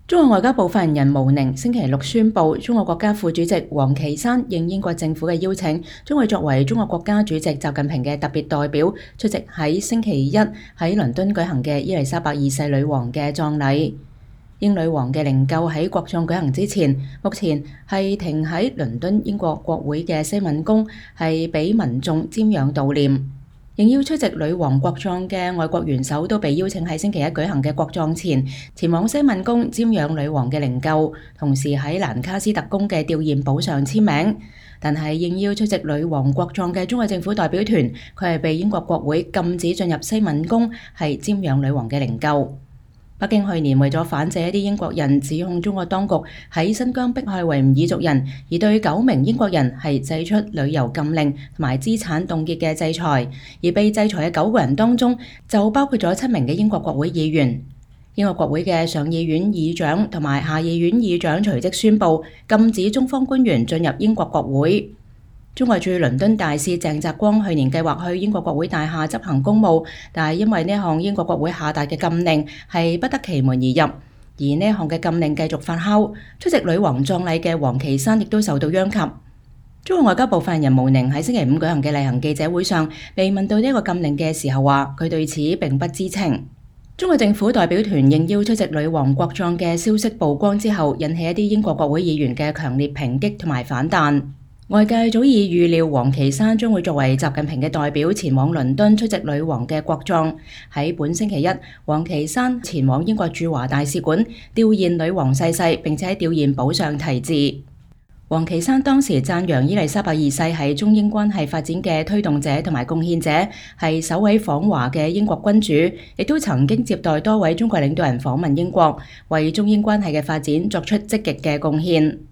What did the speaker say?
中國外交部發言人毛寧星期六宣布，中國國家副主席王岐山應英國政府嘅邀請，將會作為中國國家主席習近平嘅特別代表，出席喺星期一喺倫敦舉行嘅伊麗莎白二世女王嘅葬禮。英女王嘅靈柩喺國葬舉行之前，目前係停喺倫敦英國國會嘅西敏宮，係俾民眾瞻仰悼念。應邀出席女王國葬嘅外國元首都被邀請喺星期一舉行嘅國葬前，前往西敏宮瞻仰女王嘅靈柩，同時喺蘭卡斯特宮嘅弔唁簿上簽名。但係應邀出席女王國葬嘅中國政府代表團，佢係被英國國會禁止進入西敏宮，係瞻仰女王嘅靈柩。北京去年為咗反制一啲英國人指控中國當局喺新疆迫害維吾爾族人，而對9名英國人係祭出旅遊禁令同埋資產凍結嘅制裁，而被制裁嘅9個人當中就包括咗7名嘅英國國會議員。英國國會嘅上議院議長同埋下議院議長隨即宣布禁止中方官員進入英國國會。中國駐倫敦大使鄭澤光去年計劃去英國國會大廈執行公務，但係因為呢項英國國會下達嘅禁令係不得其門而入，而呢項嘅禁令繼續發酵。出席女王葬禮嘅王岐山亦都受到殃及。中國外交部發言人毛寧喺星期五舉行嘅例行記者會上，被問到呢個禁令嘅時候話，佢對此並不知情。中國政府代表團應邀出席女王國葬嘅消息曝光之後，引起一啲英國國會議員嘅強烈抨擊同埋反彈。外界早已預料王岐山將會作為習近平嘅代表前往倫敦出席女王嘅國葬。喺本星期一，王岐山前往英國駐華大使館弔唁女王逝世，並且喺弔唁簿上題字。王岐山當時讚揚伊麗莎白二世係中英關係發展嘅推動者同埋貢獻者，係首位訪華嘅英國君主，亦都曾經接待多位中國領導人訪問英國，為中英關係嘅發展作出積極嘅貢獻。